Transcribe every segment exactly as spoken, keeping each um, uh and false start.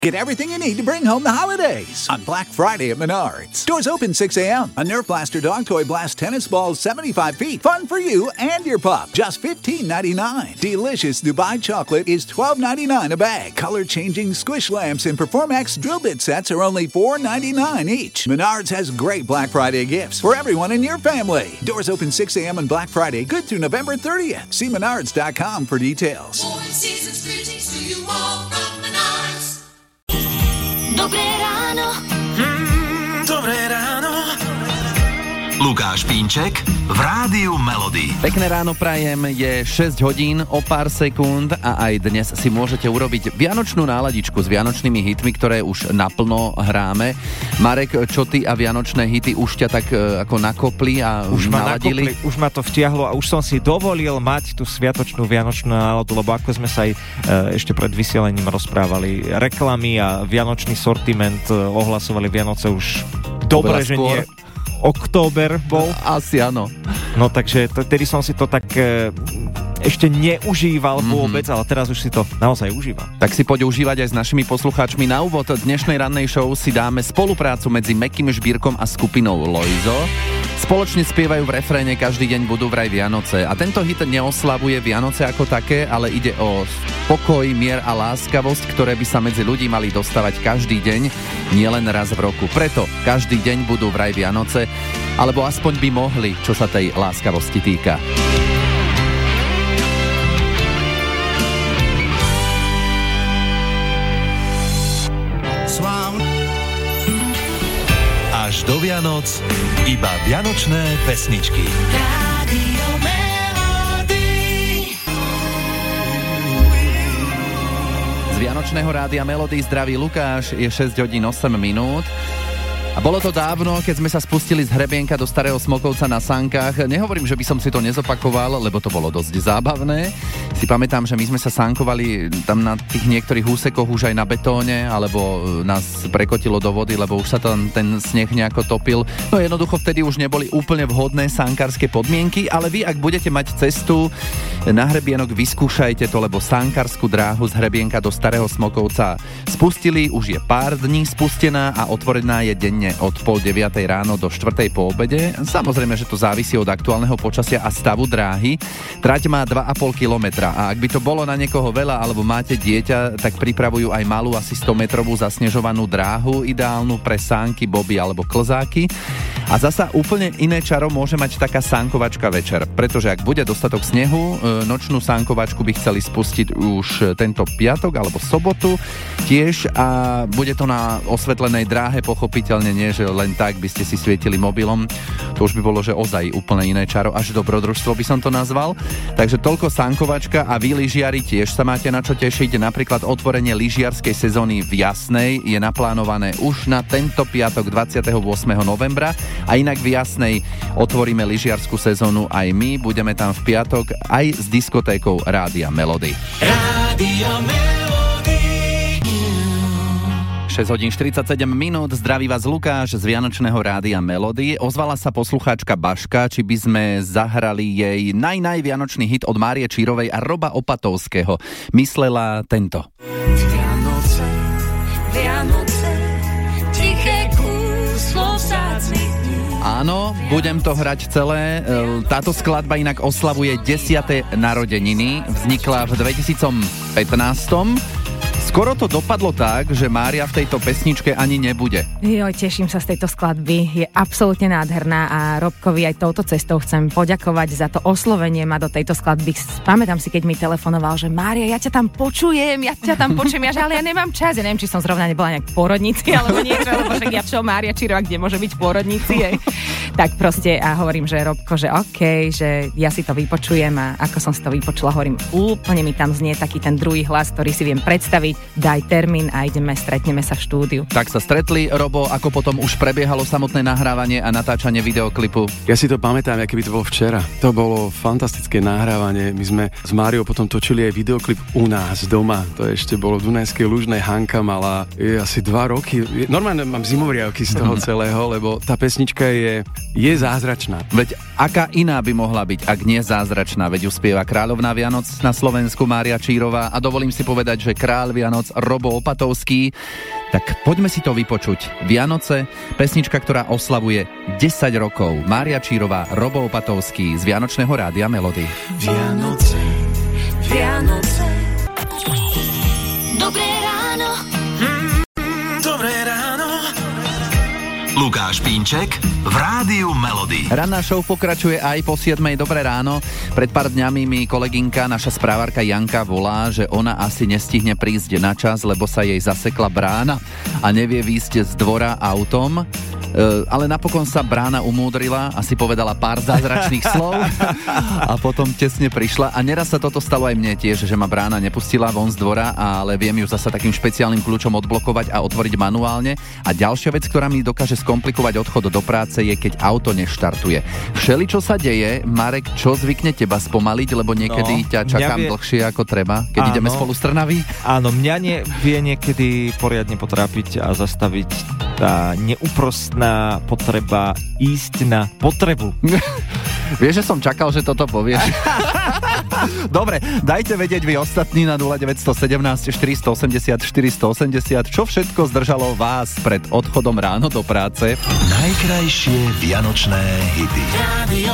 Get everything you need to bring home the holidays on Black Friday at Menards. Doors open six a.m. A Nerf Blaster Dog Toy Blast Tennis Balls seventy-five feet. Fun for you and your pup. Just fifteen ninety-nine. Delicious Dubai Chocolate is twelve ninety-nine a bag. Color-changing squish lamps and Performax drill bit sets are only four ninety-nine each. Menards has great Black Friday gifts for everyone in your family. Doors open six a.m. on Black Friday. Good through November thirtieth. See menards dot com for details. Four seasons greetings to you all from Menards. Dobré ráno. Mm, dobré ráno. Lukáš Pínček v Rádiu Melody. Pekné ráno prajem, je šesť hodín o pár sekúnd a aj dnes si môžete urobiť vianočnú náladičku s vianočnými hitmi, ktoré už naplno hráme. Marek, čo ty a vianočné hity už ťa tak uh, ako nakopli a už ma naladili? Nakopli, už ma to vtiahlo a už som si dovolil mať tú sviatočnú vianočnú náladu, lebo ako sme sa aj uh, ešte pred vysielaním rozprávali, reklamy a vianočný sortiment uh, ohlasovali Vianoce už dobre, že nie. Október bol. Asi áno. No takže to, tedy som si to tak e, ešte neužíval mm-hmm. vôbec, ale teraz už si to naozaj užívam. Tak si poď užívať aj s našimi poslucháčmi. Na úvod dnešnej rannej show si dáme spoluprácu medzi Mäkkým Žbírkom a skupinou Loizo. Spoločne spievajú v refréne Každý deň budú vraj Vianoce. A tento hit neoslavuje Vianoce ako také, ale ide o pokoj, mier a láskavosť, ktoré by sa medzi ľudí mali dostávať každý deň, nielen raz v roku. Preto Každý deň budú vraj Vianoce, alebo aspoň by mohli, čo sa tej láskavosti týka. Až do Vianoc iba vianočné pesničky. Rádio Melody. Z Vianočného rádia Melody zdraví Lukáš, je šesť hodín osem minút. A bolo to dávno, keď sme sa spustili z hrebienka do Starého Smokovca na sánkach. Nehovorím, že by som si to nezopakoval, lebo to bolo dosť zábavné. Si pamätám, že my sme sa sánkovali tam na tých niektorých úsekoch už aj na betóne, alebo nás prekotilo do vody, lebo už sa tam ten sneh nejako topil. No jednoducho vtedy už neboli úplne vhodné sánkárske podmienky, ale vy, ak budete mať cestu na hrebienok, vyskúšajte to, lebo sánkárskú dráhu z hrebienka do Starého Smokovca spustili, už je pár dní spustená a otvorená je deň od pol deviatej ráno do štvrtej po obede. Samozrejme, že to závisí od aktuálneho počasia a stavu dráhy. Trať má dva a pol kilometra a ak by to bolo na niekoho veľa alebo máte dieťa, tak pripravujú aj malú asi sto metrovú zasnežovanú dráhu, ideálnu pre sánky, boby alebo klzáky. A zasa úplne iné čaro môže mať taká sánkovačka večer, pretože ak bude dostatok snehu, nočnú sánkovačku by chceli spustiť už tento piatok alebo sobotu tiež a bude to na osvetlenej dráhe, pochopiteľne nie, že len tak by ste si svietili mobilom. To už by bolo, že ozaj úplne iné čaro, až dobrodružstvo by som to nazval. Takže toľko sánkovačka a vy lyžiari tiež sa máte na čo tešiť. Napríklad otvorenie lyžiarskej sezóny v Jasnej je naplánované už na tento piatok dvadsiateho ôsmeho novembra a inak v Jasnej otvoríme lyžiarsku sezónu aj my. Budeme tam v piatok aj s diskotékou Rádia Melody. Rádio Melody. šesť hodín štyridsaťsedem minút, zdraví vás Lukáš z Vianočného rádia Melody. Ozvala sa poslucháčka Baška, či by sme zahrali jej naj-naj vianočný hit od Márie Čírovej a Roba Opatovského. Myslela tento. Vianoce, Vianoce, tiché kúslo vzácnych dní. Áno, budem to hrať celé. Táto skladba inak oslavuje desiate narodeniny. Vznikla v dvetisícpätnásť. Skoro to dopadlo tak, že Mária v tejto pesničke ani nebude. Joj, teším sa z tejto skladby, je absolútne nádherná a Robkovi aj touto cestou chcem poďakovať za to oslovenie ma do tejto skladby. Pamätám si, keď mi telefonoval, že Mária, ja ťa tam počujem, ja ťa tam počujem, ja, že ale ja nemám čas, ja neviem, či som zrovna nebola nejak v pôrodnici, alebo niečo, lebo však ja čo, Mária Čírová, kde môže byť v pôrodnici, je. Tak proste a hovorím, že Robko, že okej, okay, že ja si to vypočujem a ako som si to vypočula, hovorím, úplne mi tam znie taký ten druhý hlas, ktorý si viem predstaviť. Daj termín a ideme, stretneme sa v štúdiu. Tak sa stretli, Robo, ako potom už prebiehalo samotné nahrávanie a natáčanie videoklipu? Ja si to pamätám, aké by to bolo včera. To bolo fantastické nahrávanie. My sme s Máriou potom točili aj videoklip u nás doma. To ešte bolo v Dunajskej Lužnej. Hanka mala je asi dva roky. Normálne mám zimovriavky z toho celého, lebo tá pesnička je, je zázračná. Veď aká iná by mohla byť, ak nie zázračná? Veď ju spieva kráľovná Vianoc na Slovensku Mária Čírová a dovolím si povedať, že kráľ Vianoc Vianoc Robo Opatovský. Tak poďme si to vypočuť. Vianoce, pesnička, ktorá oslavuje desať rokov. Mária Čírová, Robo Opatovský z Vianočného rádia Melody. Vianoce, Vianoce, dobré ráno. Mm, dobré ráno. Lukáš Pínček v rádiu Melody. Ranná show pokračuje aj po siedmej. Dobré ráno. Pred pár dňami mi kolegynka, naša správárka Janka volá, že ona asi nestihne prísť na čas, lebo sa jej zasekla brána a nevie výjsť z dvora autom. Uh, ale napokon sa brána umúdrila, asi povedala pár zázračných slov a potom tesne prišla. A neraz sa toto stalo aj mne tiež, že ma brána nepustila von z dvora, ale viem ju zasa takým špeciálnym kľúčom odblokovať a otvoriť manuálne. A ďalšia vec, ktorá mi dokáže skomplikovať odchod do práce, je keď auto neštartuje. Všeli, čo sa deje, Marek, čo zvykne teba spomaliť, lebo niekedy no, ťa čakám vie... dlhšie ako treba, keď áno, ideme spolu z Trnavy? Áno, mňa nie, vie niekedy poriadne potrápiť a zastaviť tá neúprostná potreba ísť na potrebu. Vieš, že som čakal, že toto povieš. Dobre, dajte vedieť vy ostatní na nula deväť jeden sedem štyri osem nula štyri osem nula, čo všetko zdržalo vás pred odchodom ráno do práce. Najkrajšie vianočné hity. Radio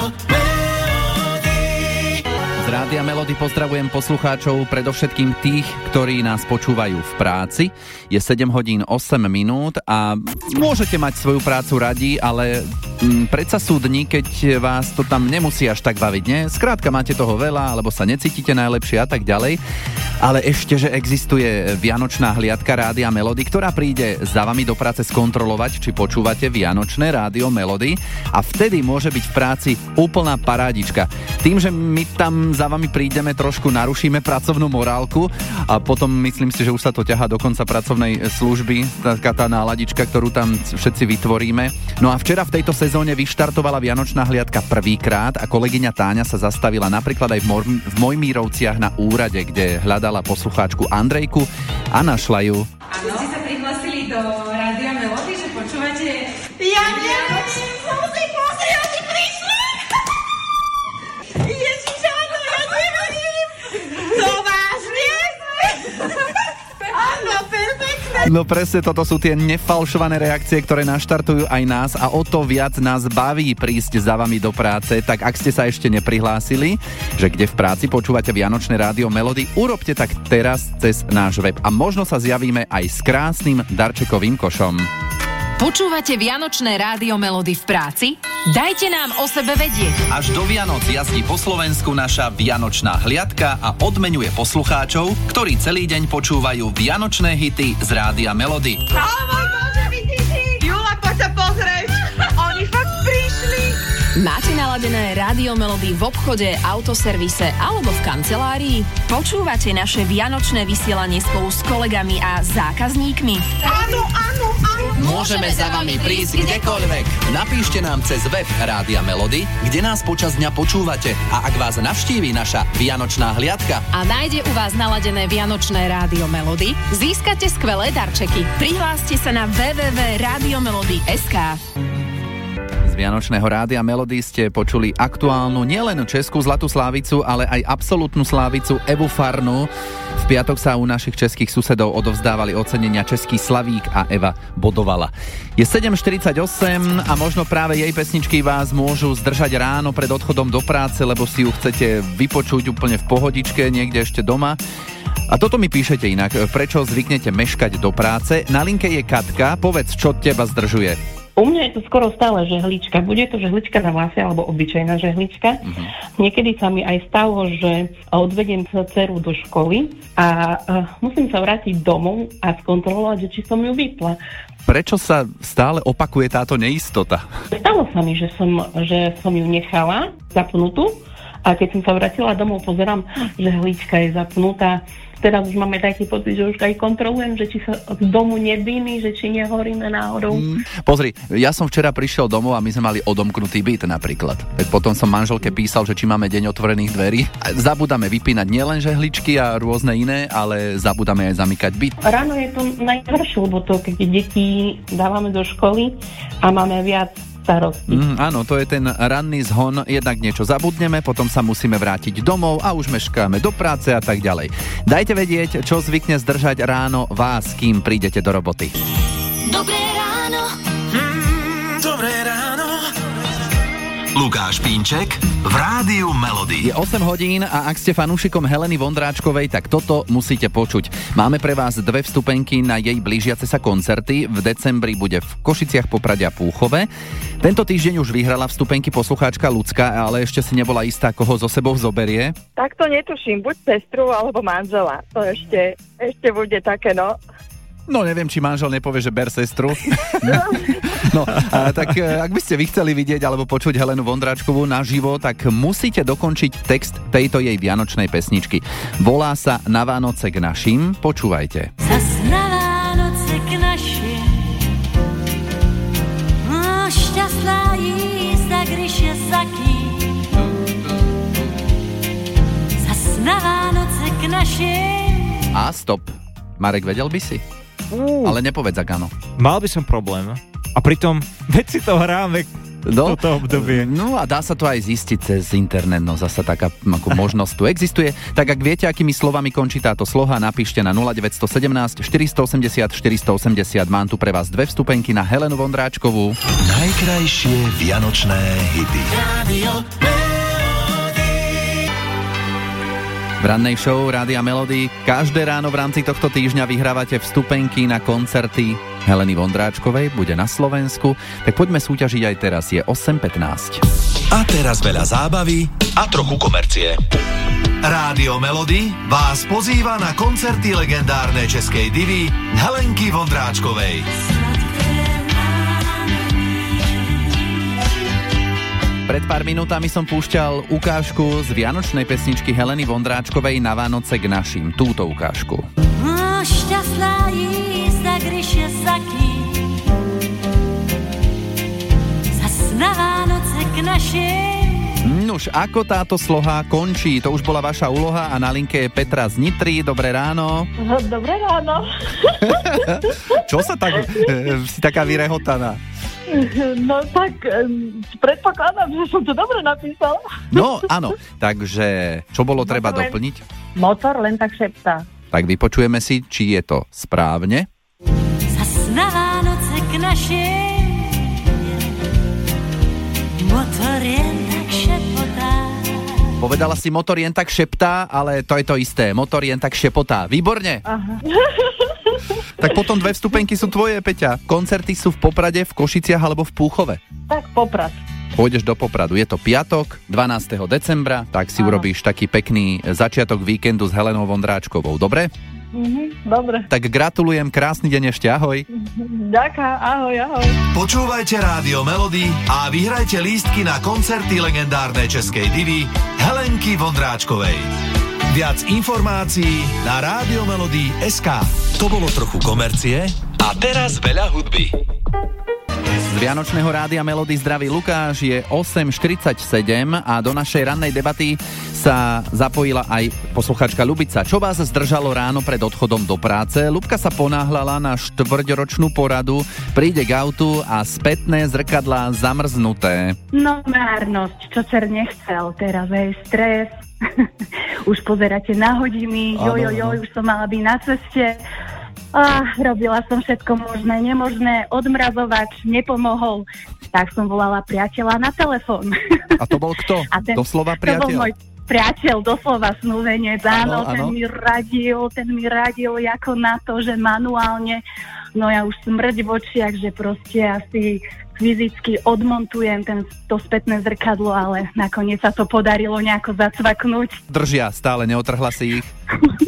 Z Rádia Melody pozdravujem poslucháčov, predovšetkým tých, ktorí nás počúvajú v práci. Je sedem hodín osem minút a môžete mať svoju prácu radi, ale m, predsa sú dni, keď vás to tam nemusí až tak baviť, nie? Skrátka máte toho veľa, alebo sa necítite najlepšie a tak ďalej. Ale ešte, že existuje vianočná hliadka Rádia Melody, ktorá príde za vami do práce skontrolovať, či počúvate Vianočné Rádio Melody, a vtedy môže byť v práci úplná parádička. Tým, že my tam za vami prídeme, trošku narušíme pracovnú morálku a potom myslím si, že už sa to ťahá do konca pracovnej služby, taká tá náladička, ktorú tam všetci vytvoríme. No a včera v tejto sezóne vyštartovala Vianočná hliadka prvýkrát a kolegyňa Táňa sa zastavila napríklad aj v, Mor- v Mojmírovciach na úrade, kde hľadala poslucháčku Andrejku a našla ju. Áno, ste sa prihlasili do Rádia Melody, že počúvate... Ja neviem, som si pozrieť, že prišli! Ježiš, áno, ja neviem! To vážne? Áno, perfektne! No presne, toto sú tie nefalšované reakcie, ktoré naštartujú aj nás a o to viac nás baví prísť za vami do práce. Tak ak ste sa ešte neprihlásili, že kde v práci počúvate Vianočné Rádio Melody, urobte tak teraz cez náš web a možno sa zjavíme aj s krásnym darčekovým košom. Počúvate Vianočné Rádio Melody v práci? Dajte nám o sebe vedieť. Až do Vianoc jazdí po Slovensku naša Vianočná hliadka a odmeňuje poslucháčov, ktorí celý deň počúvajú Vianočné hity z Rádia Melody. Ó, môj Bože, vidíte? Jula, poď sa pozrieť. Oni fakt prišli. Máte naladené Rádio Melody v obchode, autoservise alebo v kancelárii? Počúvate naše vianočné vysielanie spolu s kolegami a zákazníkmi? Áno, áno, áno. Môžeme za vami prísť kdekoľvek. Napíšte nám cez web Rádia Melody, kde nás počas dňa počúvate. A ak vás navštíví naša Vianočná hliadka a nájde u vás naladené Vianočné Rádio Melody, získate skvelé darčeky. Prihláste sa na w w w bodka radio melody bodka es ká. Vianočného Rádia Melody ste počuli aktuálnu nielen českú zlatú slávicu, ale aj absolútnu slávicu Evu Farnu. V piatok sa u našich českých susedov odovzdávali ocenenia Český Slavík a Eva bodovala. Je sedem štyridsaťosem a možno práve jej pesničky vás môžu zdržať ráno pred odchodom do práce, lebo si ju chcete vypočuť úplne v pohodičke niekde ešte doma. A toto mi píšete inak, prečo zvyknete meškať do práce. Na linke je Katka, povedz, čo teba zdržuje. U mňa je to skoro stále žehlička. Bude to žehlička na vlase alebo obyčajná žehlička. Uh-huh. Niekedy sa mi aj stalo, že odvediem dceru do školy a uh, musím sa vrátiť domov a skontrolovať, že či som ju vypla. Prečo sa stále opakuje táto neistota? Stalo sa mi, že som, že som ju nechala zapnutú a keď som sa vrátila domov, pozerám, že žehlička je zapnutá. Teraz už máme taký pocit, že už aj kontrolujem, že či sa z domu nedými, že či nehoríme náhodou. Mm. Pozri, ja som včera prišiel domov a my sme mali odomknutý byt napríklad. Potom som manželke písal, že či máme deň otvorených dverí. Zabudáme vypínať nielen žehličky a rôzne iné, ale zabudáme aj zamykať byt. Ráno je to najhoršie, lebo to, keď deti dávame do školy a máme viac starosti. Mm, áno, to je ten ranný zhon, jednak niečo zabudneme, potom sa musíme vrátiť domov a už meškáme do práce a tak ďalej. Dajte vedieť, čo zvykne zdržať ráno vás, kým prídete do roboty. Dobré ráno. Mm, dobré ráno. Lukáš Pínček v Rádiu Melody. Je osem hodín a ak ste fanúšikom Heleny Vondráčkovej, tak toto musíte počuť. Máme pre vás dve vstupenky na jej blížiace sa koncerty. V decembri bude v Košiciach, Poprade a Púchove. Tento týždeň už vyhrala vstupenky poslucháčka Lucka, ale ešte si nebola istá, koho so sebou zoberie. Tak to netuším, buď sestru alebo manžela. To ešte, ešte bude také, no. No neviem, či manžel nepovie, že ber sestru. No, a, tak ak by ste vy chceli vidieť alebo počuť Helenu Vondráčkovú naživo, tak musíte dokončiť text tejto jej vianočnej pesničky. Volá sa Na Vánoce k našim. Počúvajte. Zas na Vánoce k našim. No, šťastná jízda, když je zaký. Zas na Vánoce k našim. A stop. Marek, vedel by si? Uh. Ale nepovedz ak áno. Mal by som problém. A pritom, veď si to hráme no, toto obdobie. No a dá sa to aj zistiť cez internet, no zasa taká ako možnosť tu existuje. Tak ak viete, akými slovami končí táto sloha, napíšte na nula deväť jedna sedem, štyri osem nula, štyri osem nula. Mám tu pre vás dve vstupenky na Helenu Vondráčkovú. Najkrajšie vianočné hity. Rádio V rannej show Rádia Melody každé ráno v rámci tohto týždňa vyhrávate vstupenky na koncerty Heleny Vondráčkovej, bude na Slovensku, tak poďme súťažiť aj teraz, je osem pätnásť. A teraz veľa zábavy a trochu komercie. Rádio Melody vás pozýva na koncerty legendárnej českej divy Helenky Vondráčkovej. Pred pár minútami som púšťal ukážku z vianočnej pesničky Heleny Vondráčkovej Na Vánoce k našim. Túto ukážku. No, šťastná jízda, když je zaký. Zas na Vánoce k našim. Nuž, ako táto sloha končí? To už bola vaša úloha a na linke je Petra z Nitry. Dobré ráno. Dobré ráno. Čo sa tak, e, si taká vyrehotaná? No tak, um, predpokladám, že som to dobre napísala. No, áno. Takže, čo bolo treba motor doplniť? Len, motor len tak šeptá. Tak vypočujeme si, či je to správne. Zas na Vánoce k našim. Motor jen tak šepotá. Povedala si motor jen tak šeptá, ale to je to isté. Motor jen tak šepotá. Výborne. Aha. Tak potom dve vstupenky sú tvoje, Peťa. Koncerty sú v Poprade, v Košiciach alebo v Púchove. Tak Poprad. Pôjdeš do Popradu. Je to piatok, dvanásteho decembra, tak si Aha. urobíš taký pekný začiatok víkendu s Helenou Vondráčkovou. Dobre? Mhm, dobre. Tak gratulujem, krásny deň ešte, ahoj. Ďakujem, ahoj, ahoj. Počúvajte Rádio Melody a vyhrajte lístky na koncerty legendárnej českej divy Helenky Vondráčkovej. Viac informácií na radiomelody bodka es ká. To bolo trochu komercie a teraz veľa hudby. Z Vianočného Rádia Melody zdraví Lukáš, je osem štyridsaťsedem a do našej rannej debaty sa zapojila aj posluchačka Ľubica. Čo vás zdržalo ráno pred odchodom do práce? Ľubka sa ponáhľala na štvrťročnú poradu, príde k autu a spätné zrkadlá zamrznuté. No márnosť, čo cer nechcel, teraz je stres. Už pozeráte na hodiny, joj, joj, joj, už som mala byť na ceste. Ah, robila som všetko možné, nemožné, odmrazovač nepomohol. Tak som volala priateľa na telefón. A to bol kto? ten, Doslova priateľ? To bol môj priateľ, doslova snúbenec, áno, áno, ten áno. mi radil, ten mi radil ako na to, že manuálne, no ja už smrť v očiach, že proste asi fyzicky odmontujem ten, to spätné zrkadlo, ale nakoniec sa to podarilo nejako zacvaknúť. Držia, stále neotrhla si ich?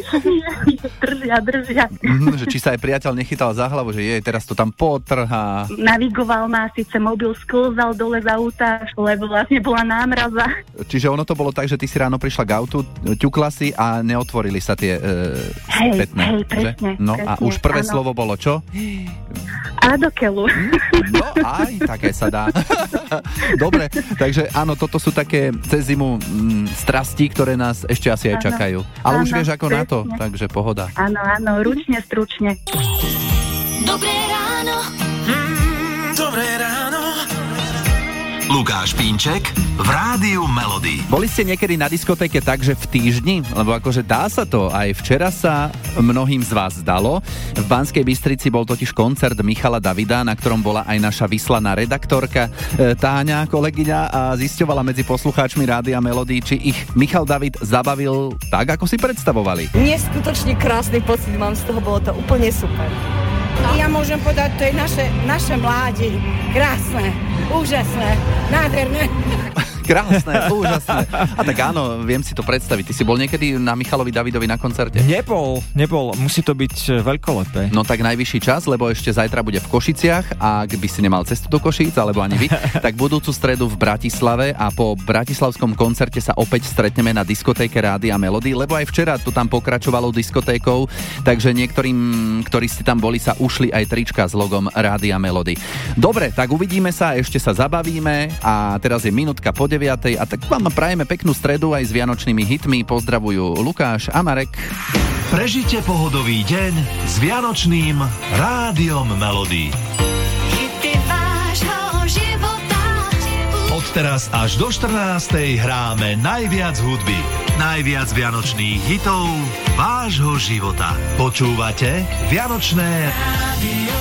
držia, držia. Mm, že či sa aj priateľ nechytal za hlavu, že jej, teraz to tam potrhá. Navigoval ma, síce mobil sklzal dole z auta, lebo vlastne bola námraza. Čiže ono to bolo tak, že ty si ráno prišla k autu, ťukla si a neotvorili sa tie e, hej, spätné. Hej, presne, No presne, a už prvé áno. slovo bolo čo? A do keľu. No aj, také sa dá. Dobre, takže áno, toto sú také cez zimu mm, strasti, ktoré nás ešte asi aj Áno, čakajú. Ale áno, už vieš ako na to, presne. takže pohoda. Áno, áno, ručne, stručne. Dobré ráno. Mm, dobré ráno. Lukáš Pínček v Rádiu Melody. Boli ste niekedy na diskotéke tak, že v týždni? Lebo akože dá sa to. Aj včera sa mnohým z vás zdalo. V Banskej Bystrici bol totiž koncert Michala Davida, na ktorom bola aj naša vyslaná redaktorka e, Táňa, kolegyňa, a zisťovala medzi poslucháčmi Rádia Melody, či ich Michal David zabavil tak, ako si predstavovali. Neskutočne krásny pocit mám z toho, bolo to úplne super. Ja môžem povedať, to je naše, naše mládi. Krásne, úžasné, nádherné. Krásne, úžasné. A tak áno, viem si to predstaviť. Ty si bol niekedy na Michalovi Davidovi na koncerte? Nebol, nebol. Musí to byť veľkolepé. No tak najvyšší čas, lebo ešte zajtra bude v Košiciach, a ak by si nemal cestu do Košíc, alebo ani vy, tak budúcu stredu v Bratislave, a po bratislavskom koncerte sa opäť stretneme na diskotéke Rádia Melody, lebo aj včera to tam pokračovalo diskotékou, takže niektorým, ktorí ste tam boli, sa ušli aj trička s logom Rádia Melody. Dobre, tak uvidíme sa, ešte sa zabavíme, a teraz je minútka po deviatej, a tak vám prajeme peknú stredu aj s vianočnými hitmi. Pozdravujú Lukáš a Marek. Prežite pohodový deň s vianočným Rádiom Melody. Od teraz až do štrnástej hráme najviac hudby, najviac vianočných hitov vášho života. Počúvate Vianočné Rádio